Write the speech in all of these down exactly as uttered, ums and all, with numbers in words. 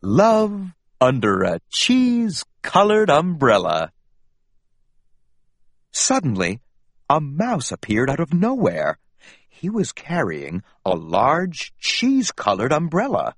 Love under a cheese-colored umbrella. Suddenly, a mouse appeared out of nowhere. He was carrying a large cheese-colored umbrella.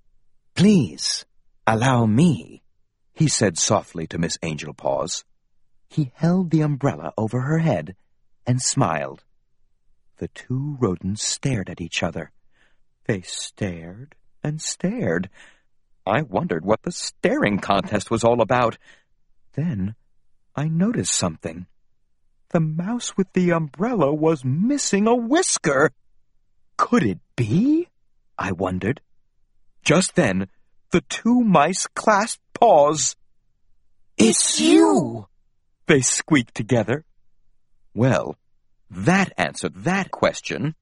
"Please, allow me," he said softly to Miss Angelpaws. He held the umbrella over her head and smiled. The two rodents stared at each other. They stared and stared. I wondered what the staring contest was all about. Then I noticed something. The mouse with the umbrella was missing a whisker. Could it be? I wondered. Just then, the two mice clasped paws. "It's you!" they squeaked together. Well, that answered that question.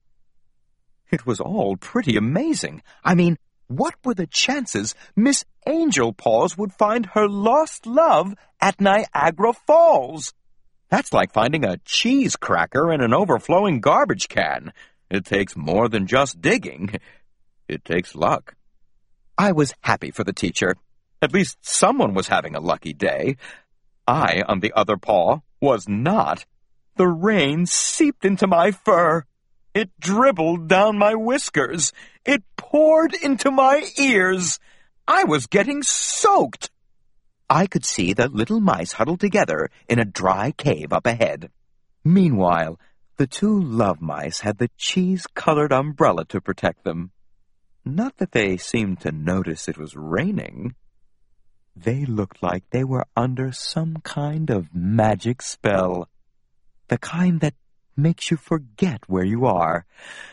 It was all pretty amazing. I mean, what were the chances Miss Angelpaws would find her lost love at Niagara Falls? That's like finding a cheese cracker in an overflowing garbage can. It takes more than just digging. It takes luck. I was happy for the teacher. At least someone was having a lucky day. I, on the other paw, was not. The rain seeped into my fur. It dribbled down my whiskers. It poured into my ears. I was getting soaked. I could see the little mice huddled together in a dry cave up ahead. Meanwhile, the two love mice had the cheese-colored umbrella to protect them. Not that they seemed to notice it was raining. They looked like they were under some kind of magic spell. The kind that makes you forget where you are.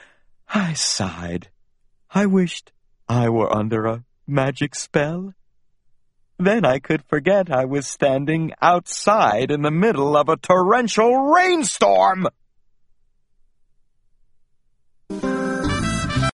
I sighed. I wished I were under a magic spell. Then I could forget I was standing outside in the middle of a torrential rainstorm.